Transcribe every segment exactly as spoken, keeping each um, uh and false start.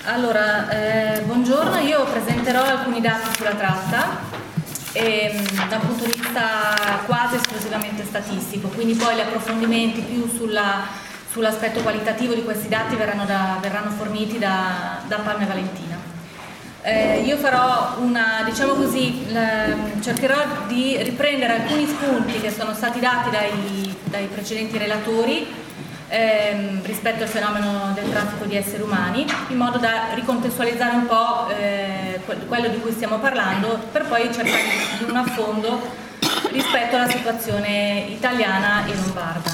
Allora, eh, buongiorno, io presenterò alcuni dati sulla tratta e, da un punto di vista quasi esclusivamente statistico, quindi poi gli approfondimenti più sulla, sull'aspetto qualitativo di questi dati verranno, da, verranno forniti da, da Palma e Valentina. Eh, io farò una, diciamo così, la, cercherò di riprendere alcuni spunti che sono stati dati dai, dai precedenti relatori Ehm, rispetto al fenomeno del traffico di esseri umani, in modo da ricontestualizzare un po' eh, quello di cui stiamo parlando, per poi cercare di un affondo rispetto alla situazione italiana e lombarda.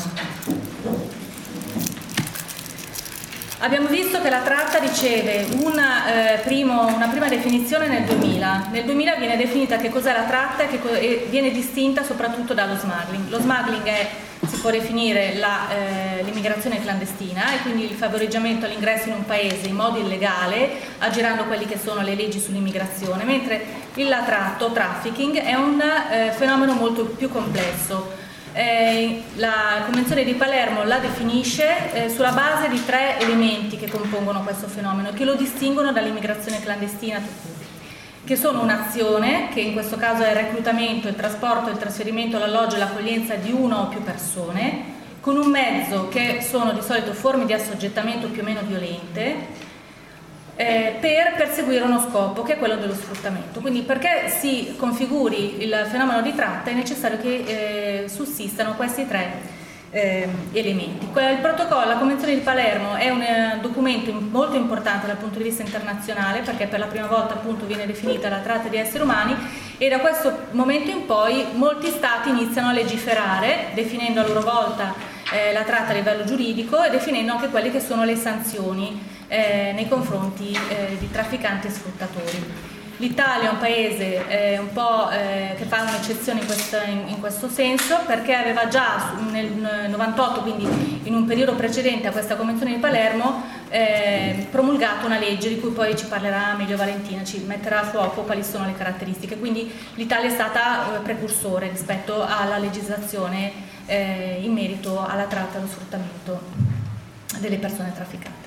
Abbiamo visto che la tratta riceve una, eh, primo, una prima definizione nel duemila. Nel duemila viene definita che cos'è la tratta e, che, e viene distinta soprattutto dallo smuggling. Lo smuggling è, si può definire la, eh, l'immigrazione clandestina, e quindi il favoreggiamento all'ingresso in un paese in modo illegale, aggirando quelle che sono le leggi sull'immigrazione, mentre il latratto, trafficking, è un eh, fenomeno molto più complesso. Eh, la Convenzione di Palermo la definisce eh, sulla base di tre elementi che compongono questo fenomeno, che lo distinguono dall'immigrazione clandestina, che sono un'azione, che in questo caso è il reclutamento, il trasporto, il trasferimento, l'alloggio e l'accoglienza di una o più persone, con un mezzo che sono di solito forme di assoggettamento più o meno violente, Eh, per perseguire uno scopo, che è quello dello sfruttamento. Quindi, perché si configuri il fenomeno di tratta è necessario che eh, sussistano questi tre eh, elementi. Il protocollo, la Convenzione di Palermo, è un eh, documento molto importante dal punto di vista internazionale, perché per la prima volta appunto viene definita la tratta di esseri umani, e da questo momento in poi molti stati iniziano a legiferare, definendo a loro volta eh, la tratta a livello giuridico e definendo anche quelle che sono le sanzioni Eh, nei confronti eh, di trafficanti e sfruttatori. L'Italia è un paese eh, un po' eh, che fa un'eccezione in questo, in, in questo senso, perché aveva già nel novantotto, quindi in un periodo precedente a questa Convenzione di Palermo, eh, promulgato una legge di cui poi ci parlerà meglio Valentina, ci metterà a fuoco quali sono le caratteristiche. Quindi l'Italia è stata eh, precursore rispetto alla legislazione eh, in merito alla tratta e allo sfruttamento delle persone trafficate.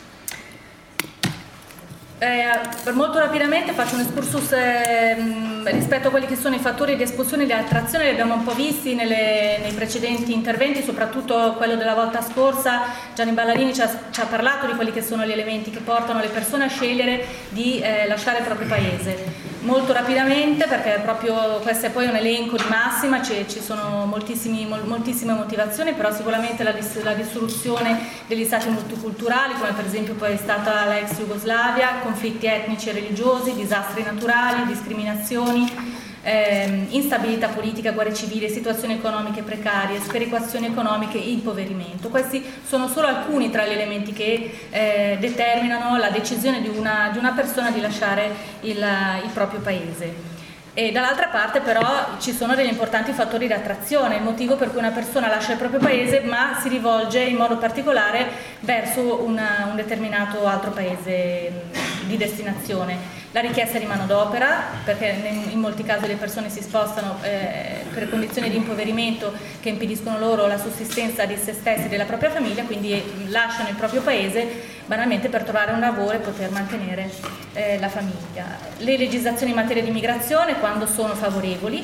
Eh, molto rapidamente faccio un excursus eh, rispetto a quelli che sono i fattori di espulsione e di attrazione. Li abbiamo un po' visti nelle, nei precedenti interventi, soprattutto quello della volta scorsa. Gianni Ballarini ci ha, ci ha parlato di quelli che sono gli elementi che portano le persone a scegliere di eh, lasciare il proprio paese. Molto rapidamente, perché proprio questo è poi un elenco di massima, ci, ci sono moltissimi, mol, moltissime motivazioni, però sicuramente la, dis, la dissoluzione degli stati multiculturali, come per esempio poi è stata la ex Jugoslavia, conflitti etnici e religiosi, disastri naturali, discriminazioni, eh, instabilità politica, guerre civili, situazioni economiche precarie, sperequazioni economiche e impoverimento. Questi sono solo alcuni tra gli elementi che eh, determinano la decisione di una, di una persona di lasciare il, il proprio paese. E dall'altra parte però ci sono degli importanti fattori di attrazione, il motivo per cui una persona lascia il proprio paese ma si rivolge in modo particolare verso una, un determinato altro paese di destinazione. La richiesta di manodopera, perché in molti casi le persone si spostano eh, per condizioni di impoverimento che impediscono loro la sussistenza di se stessi e della propria famiglia, quindi lasciano il proprio paese banalmente per trovare un lavoro e poter mantenere eh, la famiglia. Le legislazioni in materia di immigrazione quando sono favorevoli,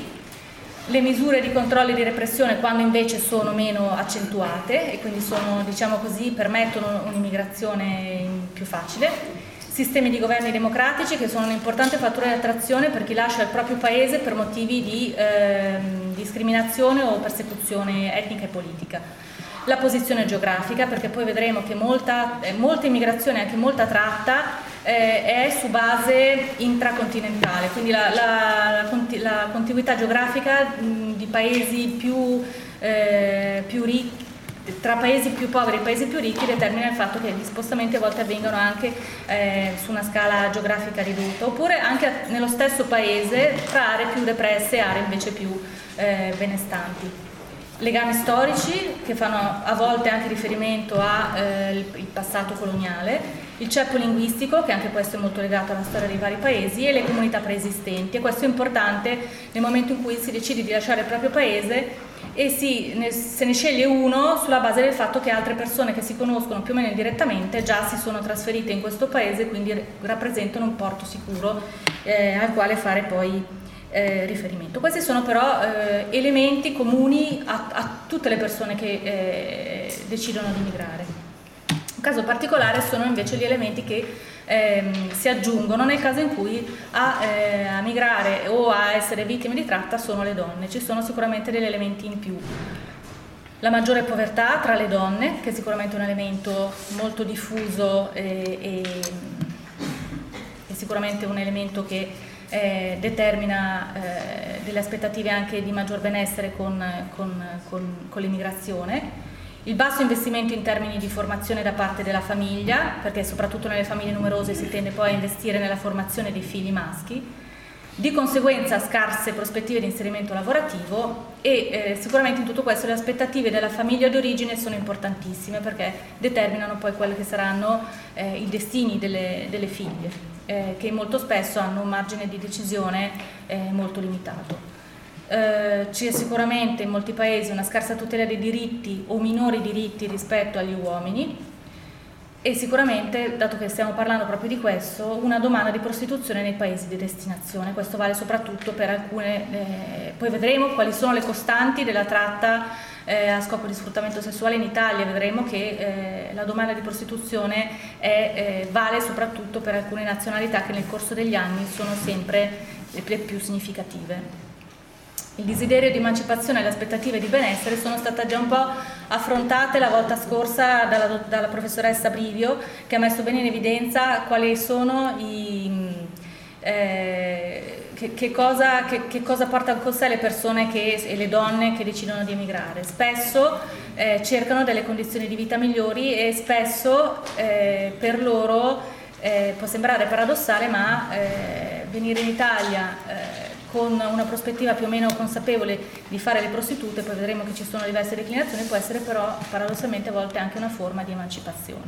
le misure di controllo e di repressione quando invece sono meno accentuate e quindi sono, diciamo così, permettono un'immigrazione più facile. Sistemi di governi democratici che sono un importante fattore di attrazione per chi lascia il proprio paese per motivi di eh, discriminazione o persecuzione etnica e politica. La posizione geografica, perché poi vedremo che molta, eh, molta immigrazione, anche molta tratta, eh, è su base intracontinentale, quindi la, la, la, la contiguità geografica mh, di paesi più, eh, più ricchi, tra paesi più poveri e paesi più ricchi determina il fatto che gli spostamenti a volte avvengono anche eh, su una scala geografica ridotta, oppure anche nello stesso paese tra aree più represse e aree invece più eh, benestanti. Legami storici che fanno a volte anche riferimento al eh, passato coloniale, il ceppo linguistico, che anche questo è molto legato alla storia dei vari paesi, e le comunità preesistenti, e questo è importante nel momento in cui si decide di lasciare il proprio paese e si, ne, se ne sceglie uno sulla base del fatto che altre persone che si conoscono più o meno indirettamente già si sono trasferite in questo paese, quindi rappresentano un porto sicuro eh, al quale fare poi eh, riferimento. Questi sono però eh, elementi comuni a, a tutte le persone che eh, decidono di migrare. Un caso particolare sono invece gli elementi che ehm, si aggiungono nel caso in cui a, eh, a migrare o a essere vittime di tratta sono le donne. Ci sono sicuramente degli elementi in più. La maggiore povertà tra le donne, che è sicuramente un elemento molto diffuso e, e, e sicuramente un elemento che eh, determina eh, delle aspettative anche di maggior benessere con, con, con, con l'immigrazione. Il basso investimento in termini di formazione da parte della famiglia, perché soprattutto nelle famiglie numerose si tende poi a investire nella formazione dei figli maschi, di conseguenza scarse prospettive di inserimento lavorativo e eh, sicuramente in tutto questo le aspettative della famiglia d'origine sono importantissime perché determinano poi quelli che saranno eh, i destini delle, delle figlie, eh, che molto spesso hanno un margine di decisione eh, molto limitato. Uh, c'è sicuramente in molti paesi una scarsa tutela dei diritti o minori diritti rispetto agli uomini e sicuramente, dato che stiamo parlando proprio di questo, una domanda di prostituzione nei paesi di destinazione. Questo vale soprattutto per alcune, eh, poi vedremo quali sono le costanti della tratta eh, a scopo di sfruttamento sessuale in Italia. Vedremo che eh, la domanda di prostituzione è, eh, vale soprattutto per alcune nazionalità che nel corso degli anni sono sempre le più significative. Il desiderio di emancipazione e le aspettative di benessere sono state già un po' affrontate la volta scorsa dalla, dalla professoressa Brivio, che ha messo bene in evidenza quali sono i, eh, che, che, cosa, che, che cosa portano con sé le persone che, e le donne che decidono di emigrare. Spesso eh, cercano delle condizioni di vita migliori e spesso eh, per loro eh, può sembrare paradossale, ma eh, venire in Italia eh, con una prospettiva più o meno consapevole di fare le prostitute, poi vedremo che ci sono diverse declinazioni, può essere però paradossalmente a volte anche una forma di emancipazione.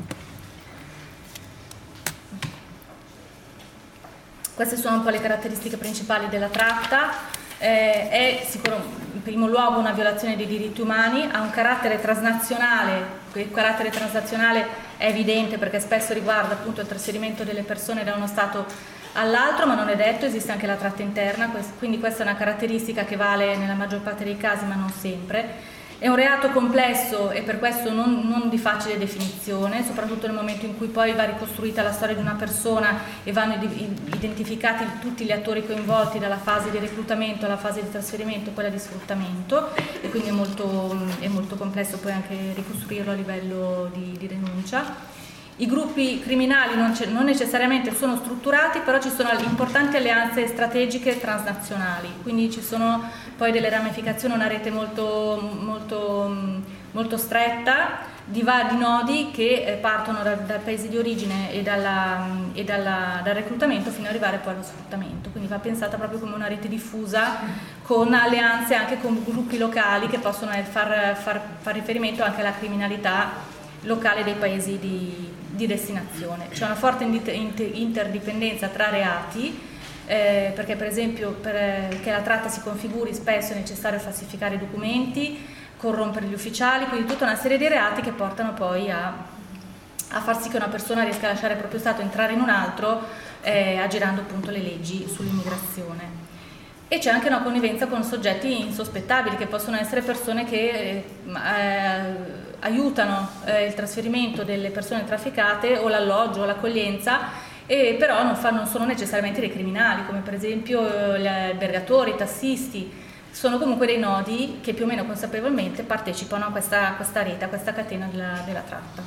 Queste sono un po' le caratteristiche principali della tratta. Eh, è sicuramente in primo luogo una violazione dei diritti umani, ha un carattere transnazionale, il carattere transnazionale è evidente perché spesso riguarda appunto il trasferimento delle persone da uno stato all'altro, ma non è detto, esiste anche la tratta interna, quindi questa è una caratteristica che vale nella maggior parte dei casi ma non sempre. È un reato complesso e per questo non, non di facile definizione, soprattutto nel momento in cui poi va ricostruita la storia di una persona e vanno identificati tutti gli attori coinvolti dalla fase di reclutamento alla fase di trasferimento e quella di sfruttamento, e quindi è molto, è molto complesso poi anche ricostruirlo a livello di, di denuncia. I gruppi criminali non, non necessariamente sono strutturati, però ci sono importanti alleanze strategiche transnazionali, quindi ci sono poi delle ramificazioni, una rete molto, molto, molto stretta di vari nodi che eh, partono da, dai paesi di origine e, dalla, e dalla, dal reclutamento fino ad arrivare poi allo sfruttamento, quindi va pensata proprio come una rete diffusa con alleanze anche con gruppi locali che possono far, far, far riferimento anche alla criminalità locale dei paesi di, di destinazione. C'è una forte interdipendenza tra reati, eh, perché per esempio perché la tratta si configuri spesso è necessario falsificare i documenti, corrompere gli ufficiali, quindi tutta una serie di reati che portano poi a, a far sì che una persona riesca a lasciare il proprio stato e entrare in un altro, eh, aggirando appunto le leggi sull'immigrazione. E c'è anche una connivenza con soggetti insospettabili, che possono essere persone che eh, eh, aiutano eh, il trasferimento delle persone trafficate o l'alloggio o l'accoglienza, e però non, fa, non sono necessariamente dei criminali, come per esempio eh, gli albergatori, i tassisti. Sono comunque dei nodi che più o meno consapevolmente partecipano a questa, questa rete, a questa catena della, della tratta.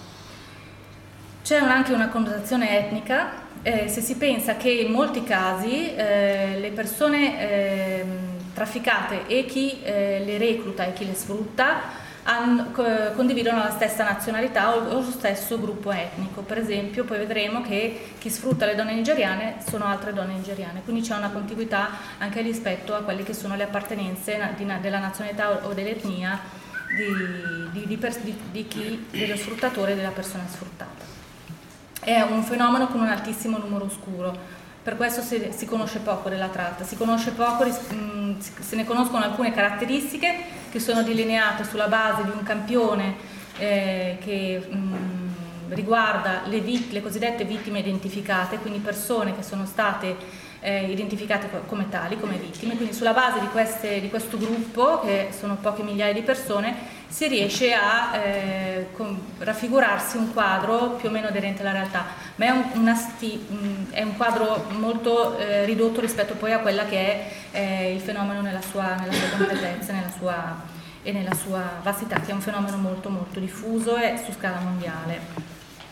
C'è anche una connotazione etnica. Eh, se si pensa che in molti casi eh, le persone eh, trafficate e chi eh, le recluta e chi le sfrutta hanno, co- condividono la stessa nazionalità o, o lo stesso gruppo etnico. Per esempio poi vedremo che chi sfrutta le donne nigeriane sono altre donne nigeriane, quindi c'è una contiguità anche rispetto a quelle che sono le appartenenze di, della nazionalità o, o dell'etnia di, di, di, pers- di, di chi, dello sfruttatore e della persona sfruttata. È un fenomeno con un altissimo numero oscuro. Per questo si, si conosce poco della tratta, si conosce poco, mh, se ne conoscono alcune caratteristiche che sono delineate sulla base di un campione eh, che mh, riguarda le, le cosiddette vittime identificate, quindi persone che sono state eh, identificate come tali, come vittime. Quindi sulla base di, queste, di questo gruppo, che sono poche migliaia di persone, si riesce a eh, raffigurarsi un quadro più o meno aderente alla realtà, ma è un, una sti, è un quadro molto eh, ridotto rispetto poi a quella che è eh, il fenomeno nella sua, nella sua completezza nella sua, e nella sua vastità, che è un fenomeno molto molto diffuso e su scala mondiale.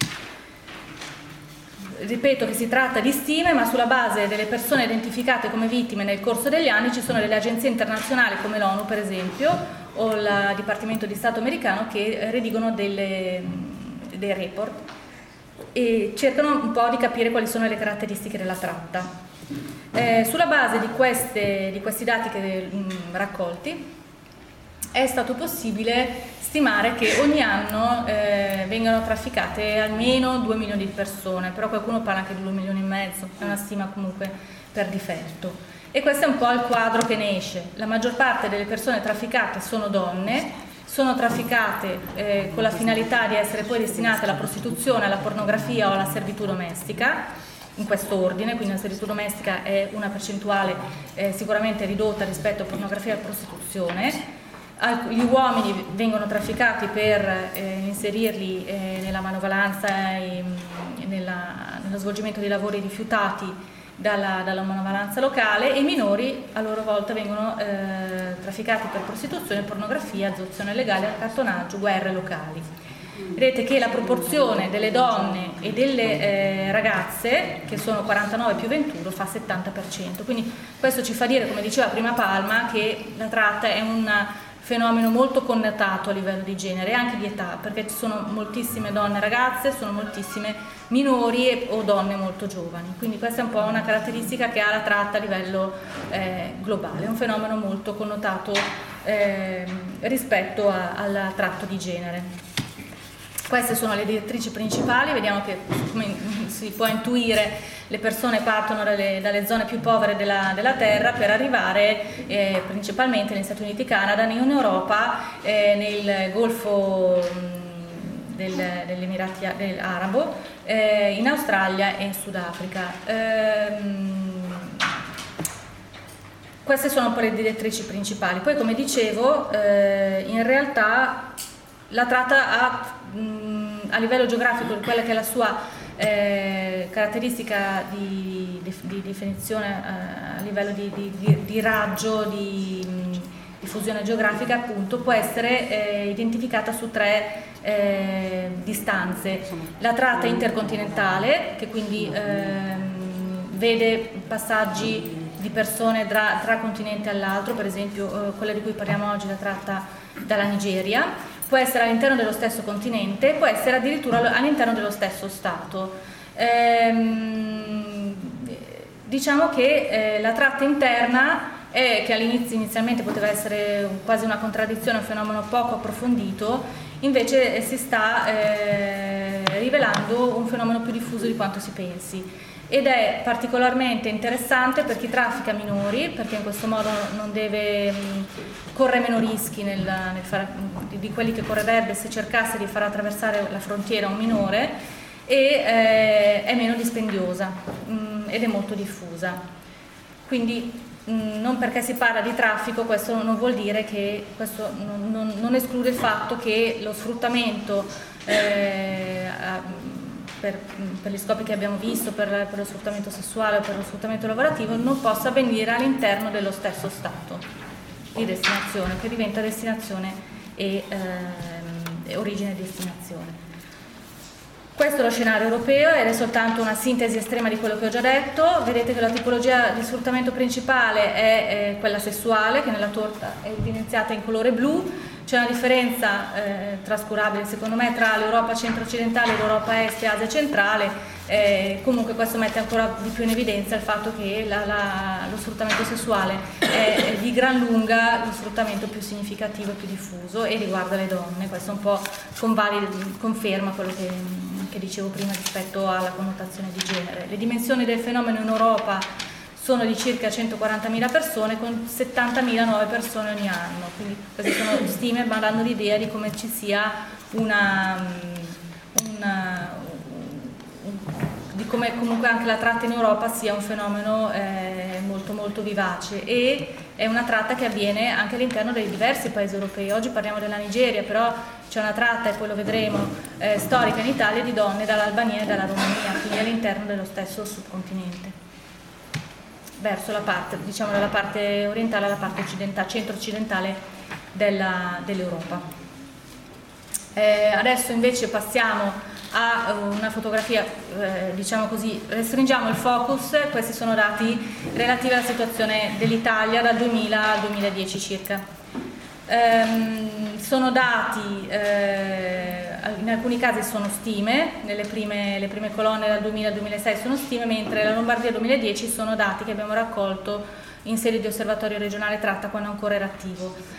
Ripeto che si tratta di stime, ma sulla base delle persone identificate come vittime nel corso degli anni ci sono delle agenzie internazionali come l'ONU per esempio o il Dipartimento di Stato americano che redigono delle, dei report e cercano un po' di capire quali sono le caratteristiche della tratta. Eh, sulla base di, queste, di questi dati che, mh, raccolti è stato possibile stimare che ogni anno eh, vengano trafficate almeno due milioni di persone, però qualcuno parla anche di due milioni e mezzo, è una stima comunque per difetto. E questo è un po' il quadro che ne esce. La maggior parte delle persone trafficate sono donne, sono trafficate eh, con la finalità di essere poi destinate alla prostituzione, alla pornografia o alla servitù domestica, in questo ordine, quindi la servitù domestica è una percentuale eh, sicuramente ridotta rispetto a pornografia e prostituzione. Gli uomini vengono trafficati per eh, inserirli eh, nella manovalanza e nella, nello svolgimento di lavori rifiutati dalla, dalla manovalanza locale, e i minori a loro volta vengono eh, trafficati per prostituzione, pornografia, adozione illegale, accattonaggio, guerre locali. Vedete che la proporzione delle donne e delle eh, ragazze, che sono quarantanove più ventuno, fa settanta per cento, quindi questo ci fa dire, come diceva prima Palma, che la tratta è un fenomeno molto connotato a livello di genere e anche di età, perché ci sono moltissime donne ragazze, sono moltissime minori e, o donne molto giovani, quindi questa è un po' una caratteristica che ha la tratta a livello eh, globale, è un fenomeno molto connotato eh, rispetto a, al tratto di genere. Queste sono le direttrici principali, vediamo che, come si può intuire, le persone partono dalle, dalle zone più povere della, della terra per arrivare eh, principalmente negli Stati Uniti e Canada, in Europa, eh, nel Golfo del, dell'Emirati Arabo, eh, in Australia e in Sudafrica. Ehm, queste sono un po' le direttrici principali. Poi, come dicevo, eh, in realtà la tratta ha a livello geografico quella che è la sua eh, caratteristica di, di, di definizione eh, a livello di, di, di raggio, di diffusione geografica, appunto, può essere eh, identificata su tre eh, distanze. La tratta intercontinentale, che quindi eh, vede passaggi di persone tra, tra continente all'altro, per esempio eh, quella di cui parliamo oggi, la tratta dalla Nigeria, può essere all'interno dello stesso continente, può essere addirittura all'interno dello stesso Stato. Ehm, diciamo che eh, la tratta interna, è, che all'inizio inizialmente poteva essere quasi una contraddizione, un fenomeno poco approfondito, invece eh, si sta eh, rivelando un fenomeno più diffuso di quanto si pensi. Ed è particolarmente interessante per chi traffica minori, perché in questo modo non deve mh, correre meno rischi nel, nel fare, di quelli che correrebbe se cercasse di far attraversare la frontiera a un minore, e eh, è meno dispendiosa mh, ed è molto diffusa. Quindi mh, non perché si parla di traffico questo non vuol dire che questo non, non, non esclude il fatto che lo sfruttamento eh, a, Per, per gli scopi che abbiamo visto, per, per lo sfruttamento sessuale o per lo sfruttamento lavorativo, non possa avvenire all'interno dello stesso Stato di destinazione, che diventa destinazione e eh, origine e destinazione. Questo è lo scenario europeo ed è soltanto una sintesi estrema di quello che ho già detto. Vedete che la tipologia di sfruttamento principale è, è quella sessuale, che nella torta è evidenziata in colore blu. C'è una differenza eh, trascurabile secondo me tra l'Europa centro-occidentale, l'Europa est e Asia centrale, eh, comunque questo mette ancora di più in evidenza il fatto che la, la, lo sfruttamento sessuale è, è di gran lunga lo sfruttamento più significativo e più diffuso e riguarda le donne. Questo un po' convalida, conferma quello che, che dicevo prima rispetto alla connotazione di genere. Le dimensioni del fenomeno in Europa sono di circa centoquarantamila persone con settantamila nuove persone ogni anno, quindi queste sono stime ma danno l'idea di come ci sia una, una di come comunque anche la tratta in Europa sia un fenomeno eh, molto molto vivace, e è una tratta che avviene anche all'interno dei diversi paesi europei. Oggi parliamo della Nigeria, però c'è una tratta, e poi lo vedremo, eh, storica in Italia di donne dall'Albania e dalla Romania, quindi all'interno dello stesso subcontinente, verso la parte, diciamo dalla parte orientale alla parte occidentale, centro-occidentale dell'Europa. Eh, adesso invece passiamo a una fotografia, eh, diciamo così, restringiamo il focus. Questi sono dati relativi alla situazione dell'Italia dal duemila al duemiladieci circa. Ehm, sono dati, eh, in alcuni casi sono stime, nelle prime, le prime colonne dal duemila al duemilasei sono stime, mentre la Lombardia duemiladieci sono dati che abbiamo raccolto in sede di osservatorio regionale tratta quando ancora era attivo.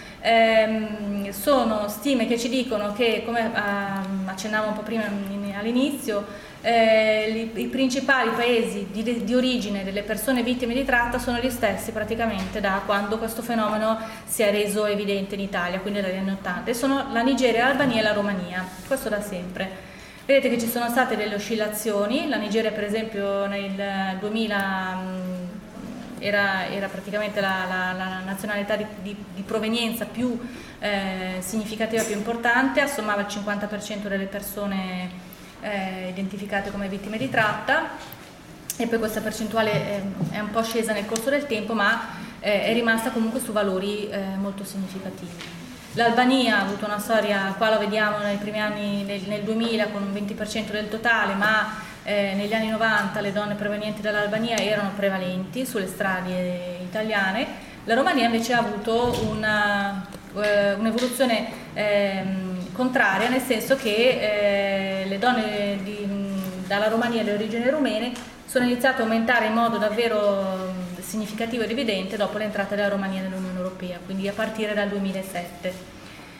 Eh, sono stime che ci dicono che, come uh, accennavo un po' prima all'inizio, eh, i, i principali paesi di, di origine delle persone vittime di tratta sono gli stessi praticamente da quando questo fenomeno si è reso evidente in Italia, quindi dagli anni ottanta, e sono la Nigeria, l'Albania e la Romania, questo da sempre. Vedete che ci sono state delle oscillazioni. La Nigeria per esempio nel duemila Era, era praticamente la, la, la nazionalità di, di, di provenienza più eh, significativa, più importante, assommava il cinquanta per cento delle persone eh, identificate come vittime di tratta, e poi questa percentuale è, è un po' scesa nel corso del tempo, ma eh, è rimasta comunque su valori eh, molto significativi. L'Albania ha avuto una storia, qua lo vediamo nei primi anni, nel, nel duemila, con un venti per cento del totale, ma Eh, negli anni novanta le donne provenienti dall'Albania erano prevalenti sulle strade italiane. La Romania invece ha avuto una, eh, un'evoluzione eh, contraria, nel senso che eh, le donne di, dalla Romania di origini rumene sono iniziate a aumentare in modo davvero significativo ed evidente dopo l'entrata della Romania nell'Unione Europea, quindi a partire dal duemilasette.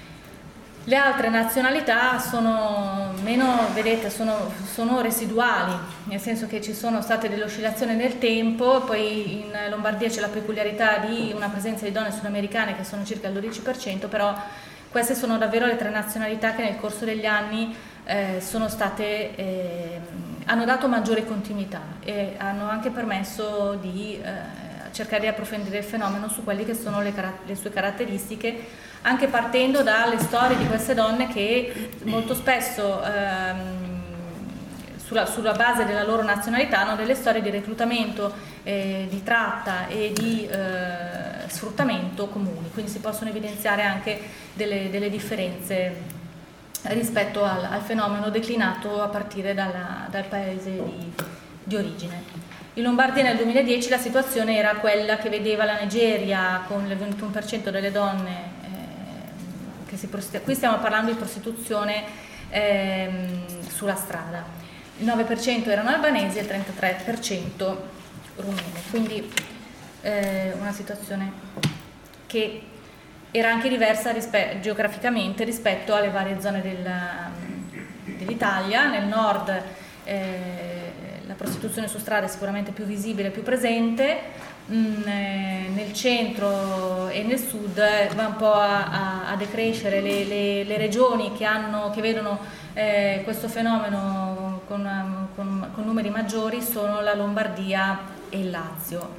Le altre nazionalità sono meno, vedete, sono, sono residuali, nel senso che ci sono state delle oscillazioni nel tempo. Poi in Lombardia c'è la peculiarità di una presenza di donne sudamericane che sono circa il dodici per cento, però queste sono davvero le tre nazionalità che nel corso degli anni eh, sono state, eh, hanno dato maggiore continuità e hanno anche permesso di eh, cercare di approfondire il fenomeno su quelle che sono le, le sue caratteristiche, anche partendo dalle storie di queste donne che molto spesso ehm, sulla, sulla base della loro nazionalità hanno delle storie di reclutamento, eh, di tratta e di eh, sfruttamento comuni, quindi si possono evidenziare anche delle, delle differenze rispetto al, al fenomeno declinato a partire dalla, dal paese di, di origine. In Lombardia nel duemiladieci la situazione era quella che vedeva la Nigeria con il ventuno per cento delle donne che si prostitu- qui stiamo parlando di prostituzione ehm, sulla strada, il nove per cento erano albanesi e il trentatré per cento rumene, quindi eh, una situazione che era anche diversa rispe- geograficamente rispetto alle varie zone del, dell'Italia. Nel nord eh, la prostituzione su strada è sicuramente più visibile, più presente. Nel centro e nel sud va un po' a, a, a decrescere. Le, le, le regioni che, hanno, che vedono eh, questo fenomeno con, con, con numeri maggiori sono la Lombardia e il Lazio.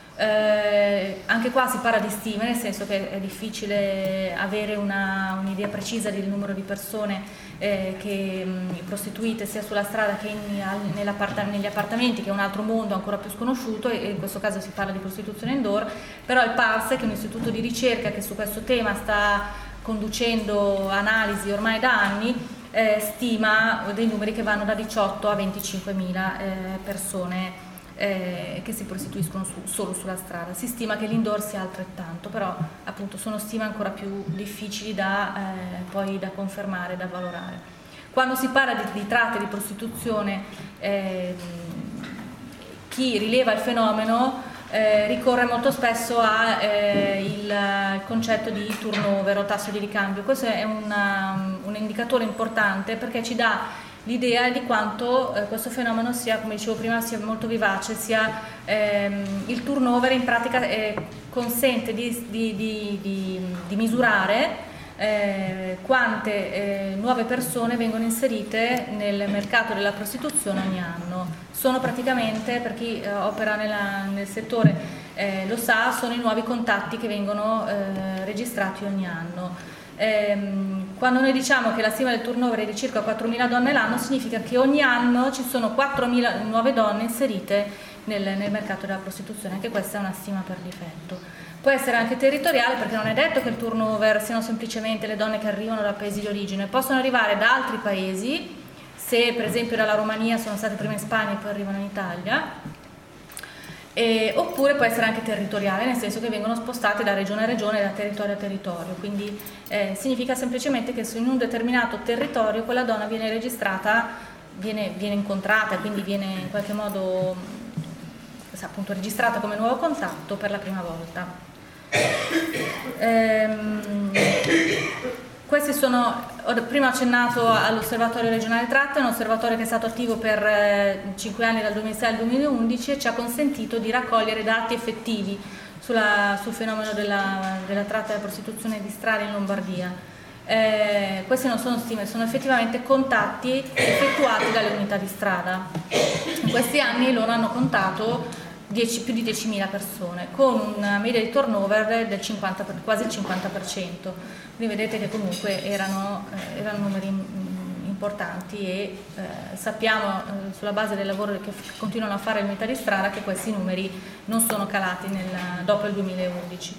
Eh, anche qua si parla di stime, nel senso che è difficile avere una, un'idea precisa del numero di persone eh, che mh, prostituite sia sulla strada che in, negli appartamenti, che è un altro mondo ancora più sconosciuto, e, e in questo caso si parla di prostituzione indoor. Però il PARS, che è un istituto di ricerca che su questo tema sta conducendo analisi ormai da anni, eh, stima dei numeri che vanno da diciotto a venticinquemila eh, persone Eh, che si prostituiscono su, solo sulla strada. Si stima che l'indoor sia altrettanto, però appunto sono stime ancora più difficili da, eh, poi da confermare, da valorare. Quando si parla di, di tratta e di prostituzione, eh, chi rileva il fenomeno eh, ricorre molto spesso al eh, concetto di turnover o tasso di ricambio. Questo è una, un indicatore importante perché ci dà l'idea di quanto eh, questo fenomeno sia, come dicevo prima, sia molto vivace, sia ehm, il turnover in pratica eh, consente di, di, di, di, di misurare eh, quante eh, nuove persone vengono inserite nel mercato della prostituzione ogni anno. Sono praticamente, per chi eh, opera nella, nel settore eh, lo sa, sono i nuovi contatti che vengono eh, registrati ogni anno. Ehm, quando noi diciamo che la stima del turnover è di circa quattromila donne l'anno, significa che ogni anno ci sono quattromila nuove donne inserite nel, nel mercato della prostituzione. Anche questa è una stima per difetto. Può essere anche territoriale, perché non è detto che il turnover siano semplicemente le donne che arrivano da paesi di origine, possono arrivare da altri paesi, se per esempio dalla Romania sono state prima in Spagna e poi arrivano in Italia. E, oppure può essere anche territoriale, nel senso che vengono spostate da regione a regione, da territorio a territorio, quindi eh, significa semplicemente che se in un determinato territorio quella donna viene registrata, viene, viene incontrata, quindi viene in qualche modo appunto registrata come nuovo contatto per la prima volta. Ehm, Questi sono, prima ho accennato all'Osservatorio regionale tratta, un osservatorio che è stato attivo per eh, cinque anni dal duemilasei al duemilaundici e ci ha consentito di raccogliere dati effettivi sulla, sul fenomeno della, della tratta e della prostituzione di strada in Lombardia. Eh, queste non sono stime, sono effettivamente contatti effettuati dalle unità di strada. In questi anni loro hanno contato dieci, più di diecimila persone, con una media di turnover del cinquanta, quasi il cinquanta per cento. Quindi vedete che comunque erano, eh, erano numeri importanti e eh, sappiamo eh, sulla base del lavoro che continuano a fare le unità di strada che questi numeri non sono calati nel, dopo il duemilaundici.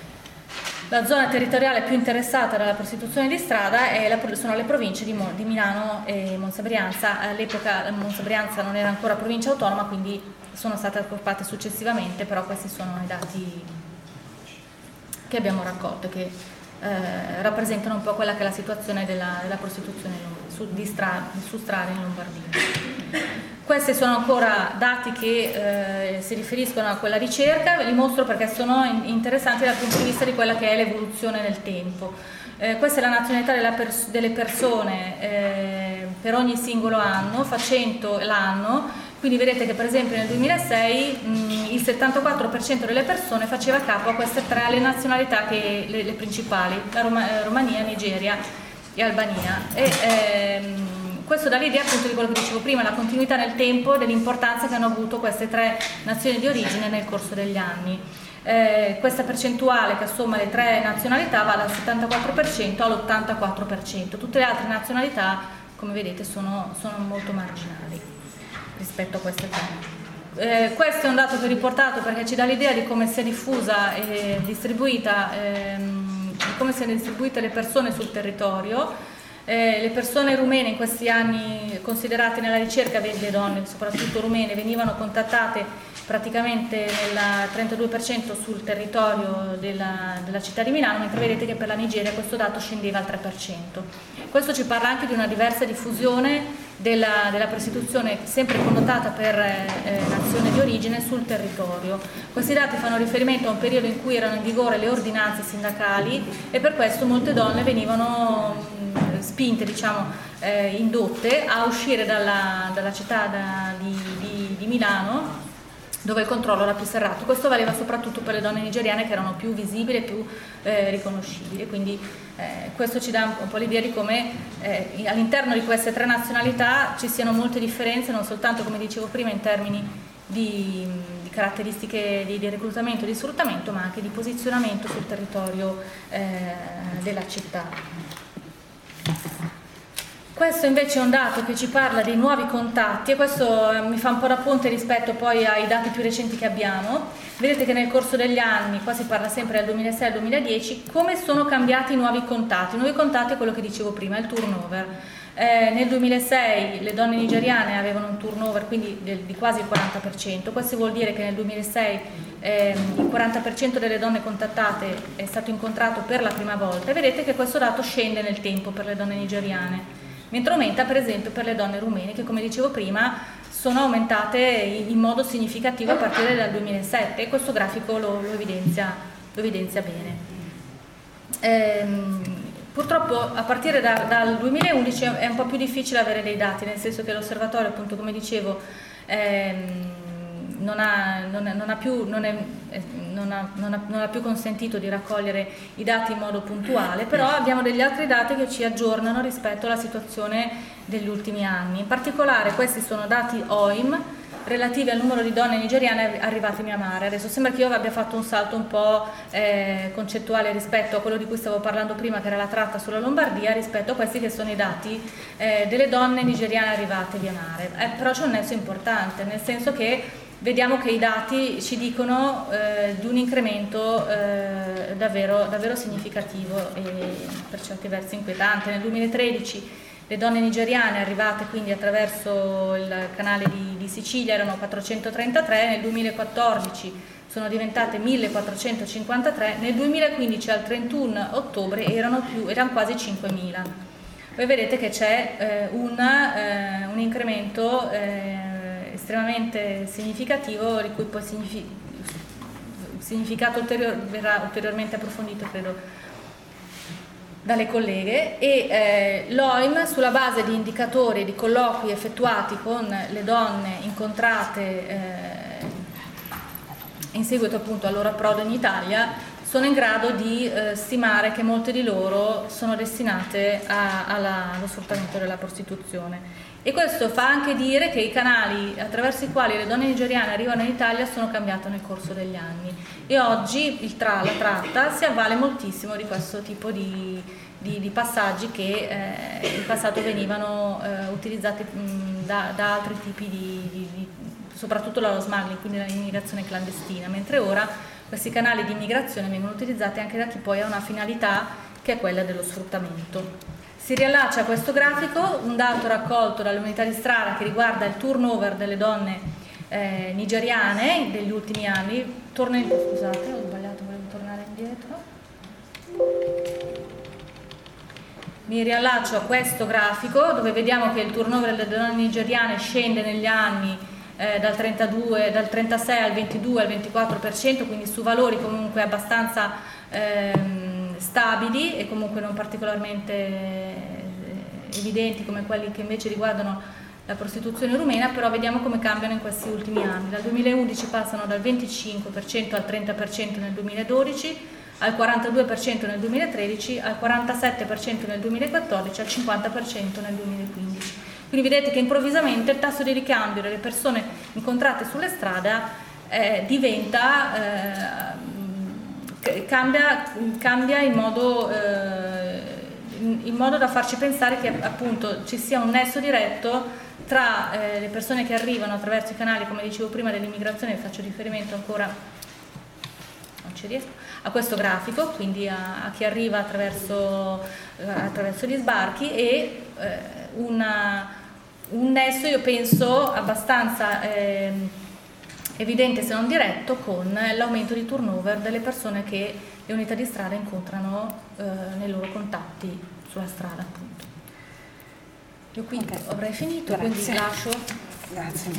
La zona territoriale più interessata dalla prostituzione di strada è la, sono le province di, Mo, di Milano e Monza Brianza. All'epoca Monza Brianza non era ancora provincia autonoma, quindi sono state accorpate successivamente, però questi sono i dati che abbiamo raccolto, che eh, rappresentano un po' quella che è la situazione della, della prostituzione su, di stra, su strada in Lombardia. Questi sono ancora dati che eh, si riferiscono a quella ricerca, ve li mostro perché sono in, interessanti dal punto di vista di quella che è l'evoluzione nel tempo. Eh, questa è la nazionalità della pers delle persone eh, per ogni singolo anno, facendo l'anno. Quindi vedete che per esempio nel duemilasei mh, il settantaquattro per cento delle persone faceva capo a queste tre le nazionalità, che, le, le principali, la Roma, Romania, Nigeria e Albania. E, ehm, questo dà l'idea appunto di quello che dicevo prima, la continuità nel tempo, dell'importanza che hanno avuto queste tre nazioni di origine nel corso degli anni. Eh, questa percentuale che assomma le tre nazionalità va dal settantaquattro per cento all'ottantaquattro per cento. Tutte le altre nazionalità, come vedete, sono, sono molto marginali rispetto a queste tre. Eh, questo è un dato che ho riportato perché ci dà l'idea di come sia diffusa e distribuita, ehm, di come siano distribuite le persone sul territorio. Eh, le persone rumene in questi anni considerate nella ricerca, le donne soprattutto rumene, venivano contattate praticamente nel trentadue per cento sul territorio della, della città di Milano, mentre vedete che per la Nigeria questo dato scendeva al tre per cento. Questo ci parla anche di una diversa diffusione della, della prostituzione, sempre connotata per eh, nazione di origine, sul territorio. Questi dati fanno riferimento a un periodo in cui erano in vigore le ordinanze sindacali e per questo molte donne venivano mh, spinte, diciamo, eh, indotte a uscire dalla, dalla città da, di, di, di Milano, dove il controllo era più serrato. Questo valeva soprattutto per le donne nigeriane, che erano più visibili e più eh, riconoscibili. Quindi eh, questo ci dà un po' l'idea di come eh, all'interno di queste tre nazionalità ci siano molte differenze, non soltanto, come dicevo prima, in termini di, di caratteristiche di, di reclutamento e di sfruttamento, ma anche di posizionamento sul territorio eh, della città. Questo invece è un dato che ci parla dei nuovi contatti e questo mi fa un po' da ponte rispetto poi ai dati più recenti che abbiamo. Vedete che nel corso degli anni, qua si parla sempre dal duemilasei al duemiladieci, come sono cambiati i nuovi contatti. I nuovi contatti è quello che dicevo prima, il turnover. Eh, nel duemilasei le donne nigeriane avevano un turnover quindi del, di quasi il quaranta per cento, questo vuol dire che nel duemilasei eh, il quaranta per cento delle donne contattate è stato incontrato per la prima volta e vedete che questo dato scende nel tempo per le donne nigeriane, mentre aumenta per esempio per le donne rumene, che come dicevo prima sono aumentate in modo significativo a partire dal duemilasette e questo grafico lo, lo, evidenzia, lo evidenzia bene. Ehm, purtroppo a partire da, dal duemilaundici è un po' più difficile avere dei dati, nel senso che l'osservatorio, appunto, come dicevo, ehm, non, ha, non, è, non, ha più, non, è, non, ha, non, ha, non ha più consentito di raccogliere i dati in modo puntuale, però abbiamo degli altri dati che ci aggiornano rispetto alla situazione degli ultimi anni. In particolare questi sono dati O I M relativi al numero di donne nigeriane arrivate in Myanmar. Adesso sembra che io abbia fatto un salto un po' eh, concettuale rispetto a quello di cui stavo parlando prima, che era la tratta sulla Lombardia, rispetto a questi che sono i dati eh, delle donne nigeriane arrivate in Myanmar. Eh, però c'è un nesso importante, nel senso che vediamo che i dati ci dicono eh, di un incremento eh, davvero, davvero significativo e per certi versi inquietante. Nel duemilatredici le donne nigeriane arrivate quindi attraverso il canale di, di Sicilia erano quattrocentotrentatré, nel duemilaquattordici sono diventate millequattrocentocinquantatré, nel duemilaquindici al trentuno ottobre erano, più, erano quasi cinquemila. Voi vedete che c'è eh, un, eh, un incremento eh, estremamente significativo, di cui poi signifi, significato ulterior, verrà ulteriormente approfondito, credo, dalle colleghe, e eh, l'O I M, sulla base di indicatori di colloqui effettuati con le donne incontrate eh, in seguito appunto al loro approdo in Italia, sono in grado di eh, stimare che molte di loro sono destinate a, alla, allo sfruttamento della prostituzione. E questo fa anche dire che i canali attraverso i quali le donne nigeriane arrivano in Italia sono cambiati nel corso degli anni, e oggi il tra, la tratta si avvale moltissimo di questo tipo di, di, di passaggi che eh, in passato venivano eh, utilizzati mh, da, da altri tipi di, di, di soprattutto lo smuggling, quindi l'immigrazione clandestina, mentre ora questi canali di immigrazione vengono utilizzati anche da chi poi ha una finalità che è quella dello sfruttamento. Si riallaccia a questo grafico un dato raccolto dalle unità di strada che riguarda il turnover delle donne eh, nigeriane degli ultimi anni. Torno in... Scusate, ho sbagliato, volevo tornare indietro. Mi riallaccio a questo grafico dove vediamo che il turnover delle donne nigeriane scende negli anni eh, dal, trentadue, dal trentasei al ventidue al ventiquattro per cento, quindi su valori comunque abbastanza ehm, stabili e comunque non particolarmente evidenti come quelli che invece riguardano la prostituzione rumena, però vediamo come cambiano in questi ultimi anni. Dal duemilaundici passano dal venticinque per cento al trenta per cento nel duemiladodici, al quarantadue per cento nel duemilatredici, al quarantasette per cento nel duemilaquattordici, al cinquanta per cento nel duemilaquindici. Quindi vedete che improvvisamente il tasso di ricambio delle persone incontrate sulle strade eh, diventa... Eh, Cambia, cambia in, modo, eh, in, in modo da farci pensare che appunto ci sia un nesso diretto tra eh, le persone che arrivano attraverso i canali, come dicevo prima, dell'immigrazione. Faccio riferimento ancora, non ci riesco, a questo grafico, quindi a, a chi arriva attraverso, eh, attraverso gli sbarchi, e eh, una, un nesso, io penso, abbastanza... Eh, evidente se non diretto con l'aumento di turnover delle persone che le unità di strada incontrano eh, nei loro contatti sulla strada, appunto. Io qui okay. avrei finito, Grazie. Quindi lascio. Grazie.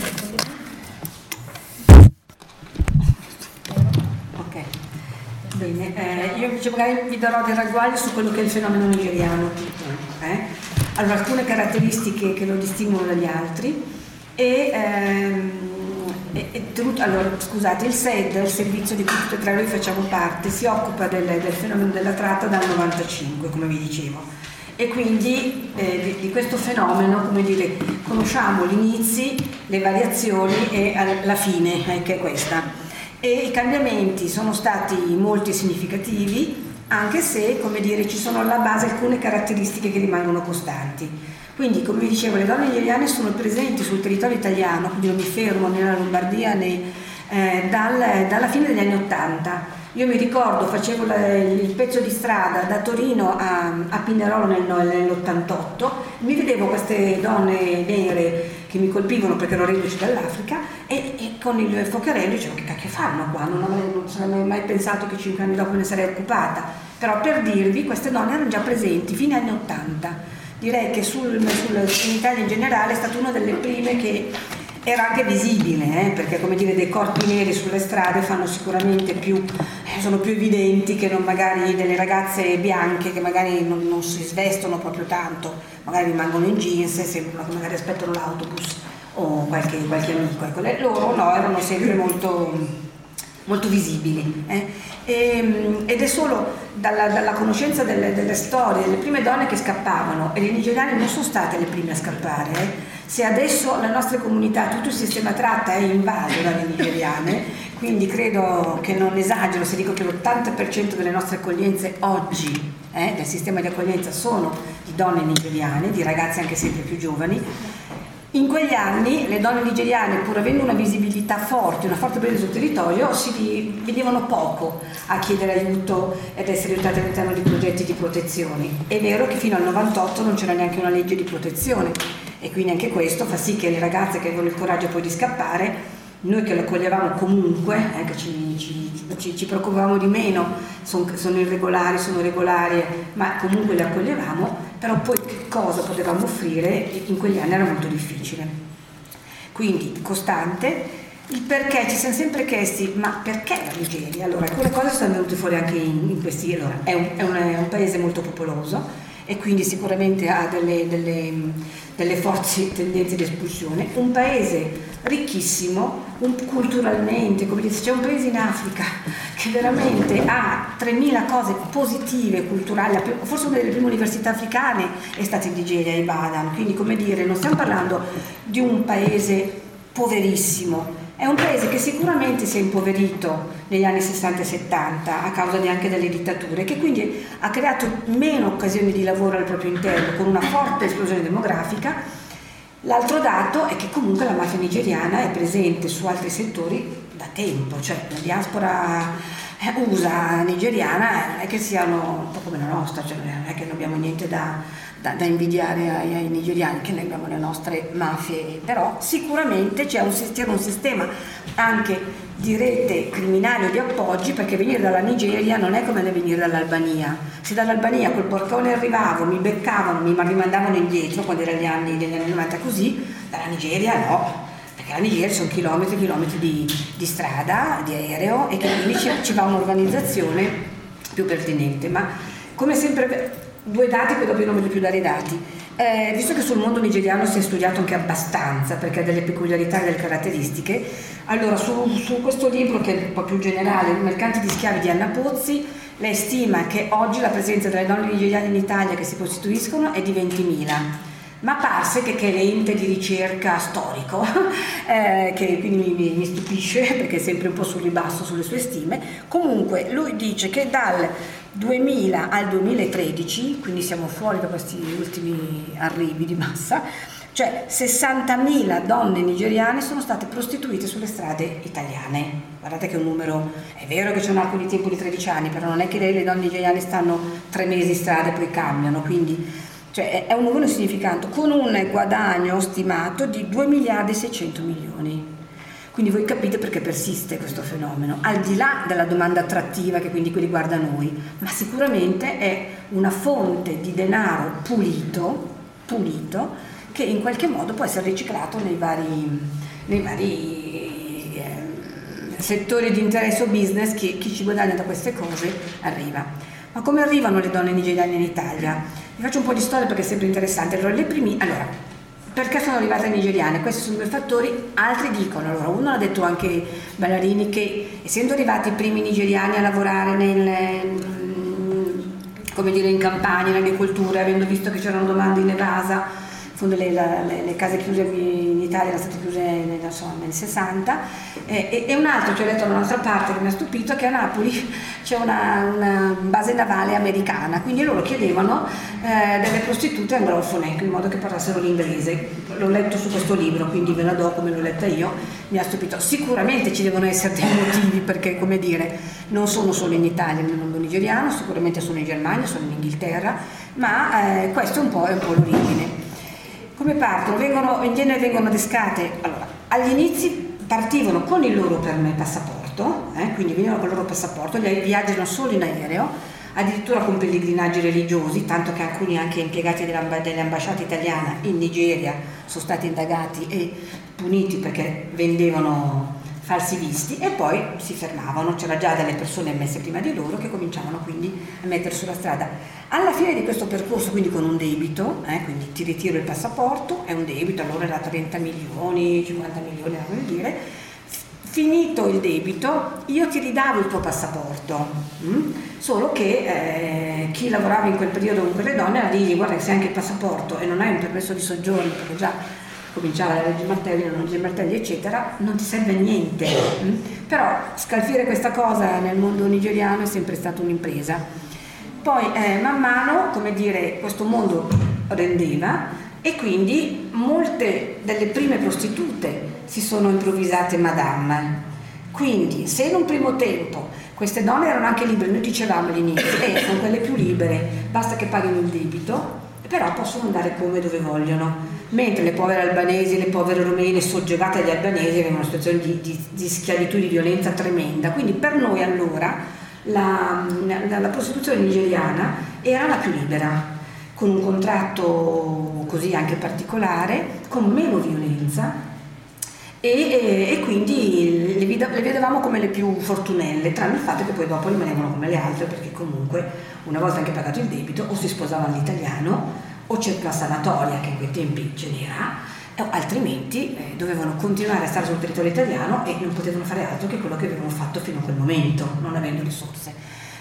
Ok, bene, eh, io invece magari vi darò dei ragguagli su quello che è il fenomeno nigeriano. Eh? Allora, alcune caratteristiche che lo distinguono dagli altri e... Ehm, Allora, scusate, il S E D, il servizio di cui tutti e tre noi facciamo parte, si occupa del, del fenomeno della tratta dal novantacinque, come vi dicevo, e quindi eh, di, di questo fenomeno, come dire, conosciamo gli inizi, le variazioni e la fine, eh, che è questa. E i cambiamenti sono stati molti e significativi, anche se, come dire, ci sono alla base alcune caratteristiche che rimangono costanti. Quindi, come vi dicevo, le donne nigeriane sono presenti sul territorio italiano, quindi non mi fermo né nella Lombardia né eh, dal, dalla fine degli anni Ottanta. Io mi ricordo, facevo la, il pezzo di strada da Torino a, a Pinerolo nel, nell'ottantotto, mi vedevo queste donne nere che mi colpivano perché ero reduce dall'Africa e, e con il focherello dicevo: che cacchio fanno qua? Non avrei, non avrei mai pensato che cinque anni dopo ne sarei occupata. Però, per dirvi, queste donne erano già presenti fine anni Ottanta. Direi che sul, sul, in Italia in generale è stata una delle prime che era anche visibile, eh, perché come dire dei corpi neri sulle strade fanno sicuramente più, eh, sono più evidenti che non magari delle ragazze bianche che magari non, non si svestono proprio tanto, magari rimangono in jeans e sembrano che magari aspettano l'autobus o qualche, qualche amico, ecco, le, loro no, erano sempre molto, molto visibili, eh. E, ed è solo dalla, dalla conoscenza delle, delle storie, delle prime donne che scappavano, e le nigeriane non sono state le prime a scappare, eh. Se adesso le nostre comunità, tutto il sistema tratta è invaso dalle nigeriane, quindi credo che non esagero se dico che l'ottanta per cento delle nostre accoglienze oggi eh, del sistema di accoglienza sono di donne nigeriane, di ragazze anche sempre più giovani. In quegli anni le donne nigeriane, pur avendo una visibilità forte, una forte presenza sul territorio, si vedevano poco a chiedere aiuto ed essere aiutate all'interno di progetti di protezione. È vero che fino al novantotto non c'era neanche una legge di protezione, e quindi anche questo fa sì che le ragazze che avevano il coraggio poi di scappare, noi che lo accoglievamo comunque, eh, che ci, ci, ci, ci preoccupavamo di meno, sono, sono irregolari, sono regolari, ma comunque le accoglievamo, però poi che cosa potevamo offrire in quegli anni era molto difficile. Quindi costante, il perché ci siamo sempre chiesti, ma perché la Nigeria? Allora, alcune cose sono venute fuori anche in, in questi, allora, è un, è, un, è un paese molto popoloso, e quindi sicuramente ha delle, delle, delle forti tendenze di espulsione, un paese ricchissimo, un, culturalmente, come dice, c'è un paese in Africa che veramente ha tremila cose positive, culturali, forse una delle prime università africane è stata in Nigeria, Ibadan, quindi come dire, non stiamo parlando di un paese poverissimo, è un paese che sicuramente si è impoverito negli anni sessanta e settanta a causa anche delle dittature, che quindi ha creato meno occasioni di lavoro al proprio interno, con una forte esplosione demografica. L'altro dato è che comunque la mafia nigeriana è presente su altri settori da tempo, cioè la diaspora U S A nigeriana non è che siano un po' come la nostra, cioè non è che non abbiamo niente da... Da, da invidiare ai, ai nigeriani, che noi abbiamo le nostre mafie, però sicuramente c'è un, un sistema anche di rete criminale o di appoggi, perché venire dalla Nigeria non è come venire dall'Albania. Se dall'Albania col porcone arrivavo, mi beccavano, mi rimandavano indietro quando erano gli anni degli anni novanta così, dalla Nigeria no, perché la Nigeria sono chilometri e chilometri di, di strada, di aereo, e che quindi ci, ci va un'organizzazione più pertinente. Ma come sempre, due dati, poi dopo io non vedo più dare i dati. Eh, visto che sul mondo nigeriano si è studiato anche abbastanza, perché ha delle peculiarità e delle caratteristiche, allora su, su questo libro, che è un po' più generale, I mercanti di schiavi di Anna Pozzi, lei stima che oggi la presenza delle donne nigeriane in Italia che si prostituiscono è di ventimila. Ma parse che, che è l'ente di ricerca storico, eh, che quindi mi, mi stupisce perché è sempre un po' sul ribasso sulle sue stime. Comunque lui dice che dal duemila al duemilatredici, quindi siamo fuori da questi ultimi arrivi di massa, cioè sessantamila donne nigeriane sono state prostituite sulle strade italiane. Guardate che è un numero, è vero che c'è un arco di tempo di tredici anni, però non è che le donne nigeriane stanno tre mesi in strada e poi cambiano, quindi cioè è un numero significante, con un guadagno stimato di due miliardi e seicento milioni. Quindi voi capite perché persiste questo fenomeno, al di là della domanda attrattiva che quindi riguarda noi, ma sicuramente è una fonte di denaro pulito, pulito, che in qualche modo può essere riciclato nei vari, nei vari eh, settori di interesse o business, che chi ci guadagna da queste cose arriva. Ma come arrivano le donne nigeriane in Italia? Vi faccio un po' di storia perché è sempre interessante. Allora, le primi, allora, perché sono arrivate nigeriane? Questi sono due fattori, altri dicono, allora uno l'ha detto anche Ballarini, che essendo arrivati i primi nigeriani a lavorare nel, come dire, in campagna, in agricoltura, avendo visto che c'erano domande in evasa, in fondo le, le, le case chiuse in Italia erano state chiuse nel, insomma, nel sessanta, eh, e, e un altro che ho letto da un'altra parte che mi ha stupito è che a Napoli c'è una, una base navale americana, quindi loro chiedevano eh, delle prostitute anglofone in modo che parlassero l'inglese. L'ho letto su questo libro, quindi ve la do come l'ho letta io, mi ha stupito. Sicuramente ci devono essere dei motivi, perché come dire, non sono solo in Italia nel mondo nigeriano, sicuramente sono in Germania, sono in Inghilterra, ma eh, questo è un po', è un po' l'origine. Come partono? Vengono, in genere vengono adescate, allora, agli inizi partivano con il loro permesso passaporto, eh, quindi venivano con il loro passaporto, viaggiano solo in aereo, addirittura con pellegrinaggi religiosi, tanto che alcuni anche impiegati delle ambasciate italiane in Nigeria sono stati indagati e puniti perché vendevano falsi visti e poi si fermavano, c'era già delle persone messe prima di loro che cominciavano quindi a mettere sulla strada. Alla fine di questo percorso, quindi con un debito, eh, quindi ti ritiro il passaporto, è un debito, allora era trenta milioni, cinquanta milioni, da come dire, finito il debito io ti ridavo il tuo passaporto, mm? Solo che eh, chi lavorava in quel periodo con quelle donne era lì, guarda che se hai anche il passaporto e non hai un permesso di soggiorno, perché già cominciava la legge Martelli, la legge Martelli eccetera, non ti serve a niente. Mm? Però scalfire questa cosa nel mondo nigeriano è sempre stata un'impresa. Poi eh, man mano, come dire, questo mondo rendeva e quindi molte delle prime prostitute si sono improvvisate madame. Quindi se in un primo tempo queste donne erano anche libere, noi dicevamo all'inizio, eh, sono quelle più libere, basta che paghino il debito, però possono andare come dove vogliono. Mentre le povere albanesi, le povere romene soggiogate agli albanesi avevano una situazione di, di, di schiavitù, di violenza tremenda. Quindi per noi allora la, la, la prostituzione nigeriana era la più libera, con un contratto così anche particolare, con meno violenza e, e, e quindi le, le vedevamo come le più fortunelle, tranne il fatto che poi dopo rimanevano come le altre, perché comunque una volta anche pagato il debito o si sposavano all'italiano o c'era la sanatoria, che in quei tempi ce n'era, altrimenti eh, dovevano continuare a stare sul territorio italiano e non potevano fare altro che quello che avevano fatto fino a quel momento, non avendo risorse.